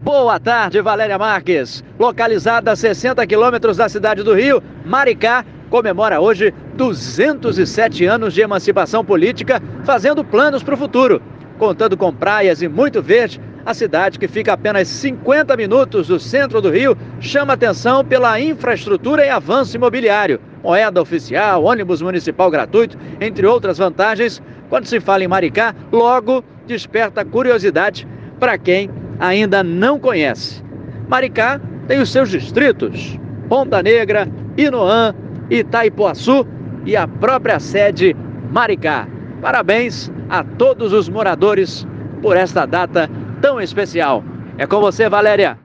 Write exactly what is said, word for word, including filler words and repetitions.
Boa tarde, Valéria Marques. Localizada a sessenta quilômetros da cidade do Rio, Maricá comemora hoje duzentos e sete anos de emancipação política, fazendo planos para o futuro. Contando com praias e muito verde, a cidade, que fica a apenas cinquenta minutos do centro do Rio, chama atenção pela infraestrutura e avanço imobiliário. Moeda oficial, ônibus municipal gratuito, entre outras vantagens. Quando se fala em Maricá, logo desperta curiosidade para quem ainda não conhece. Maricá tem os seus distritos: Ponta Negra, Inoã, Itaipuaçu e a própria sede Maricá. Parabéns a todos os moradores por esta data tão especial. É com você, Valéria.